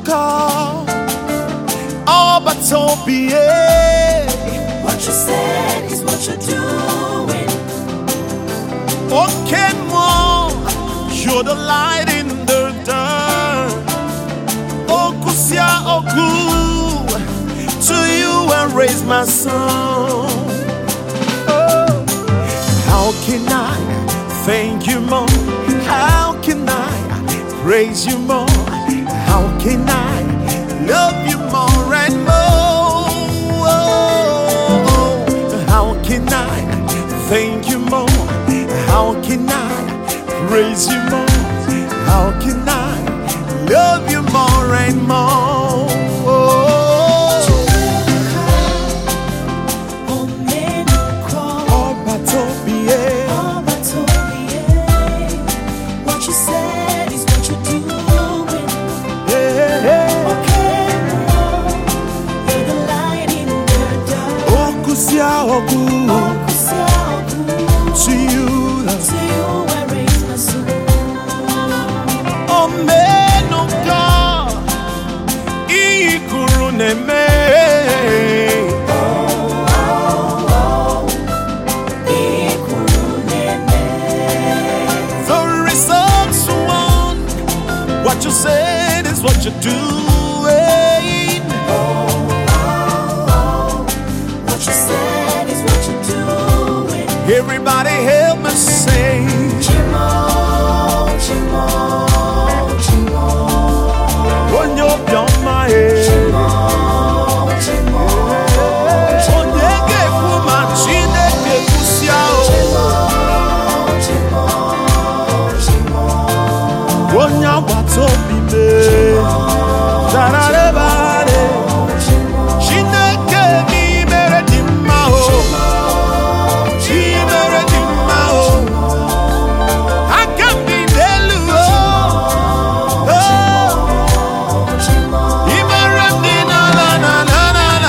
call. Oh, but so be it. What you said is what you're doing. Okay, more. You're the light in the dark. Oh, Kusia, oh, good. To you I raise my song. Oh, how can I thank you more? How can I praise you more? How can I love you more and more? Oh, how can I thank you more? How can I praise you more? How can I love you more and more? Oh, what you said is what you're doing. To you I raise my soul. Oh man of God, Ikuruneme. The results one. What you said is what you're doing. What you said is what you're doing. Everybody help me sing. Chimo, chimo, chimo. When you're down my head. Chimo, chimo, chimo. Onyege kuma chineke kusiao. Chimo, chimo, chimo. Onya wato bime. Zararebare. Chineke mi mere dimao. Chi mere dimao. Akambi delu. Oh. Imere dina la la la la la.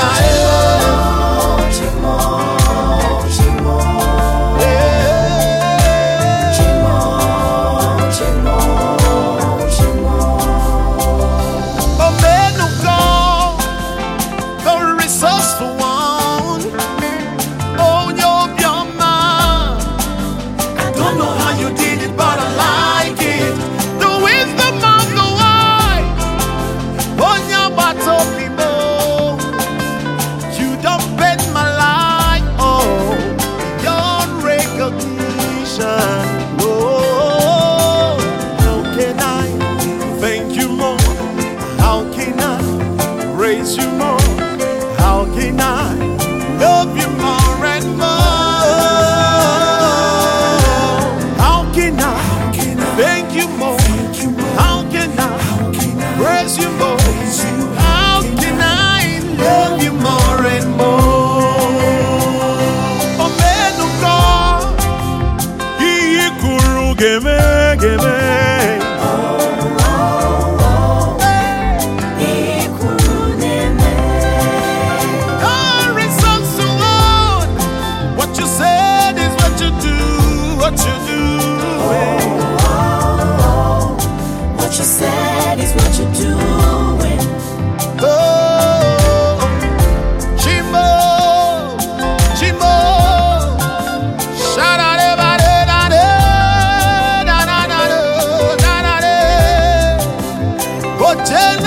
Oh man of God, the resourceful one. Oh, you're man. I don't know how you did it, but I like it. The wisdom of the wise. On your battle, people. You don't bet my life. Oh, your recognition. Oh, how can I thank you more? How can I praise you more? How can I love you more and more? How can I thank you more? How can I praise you more? How can I love you more and more? Oh man of God, Ikuru geme geme. What you said is what you do, what you do. What you said is what you're doing. Oh, Chimo, Chimo, Shadadebadedade, dadadado, dadade.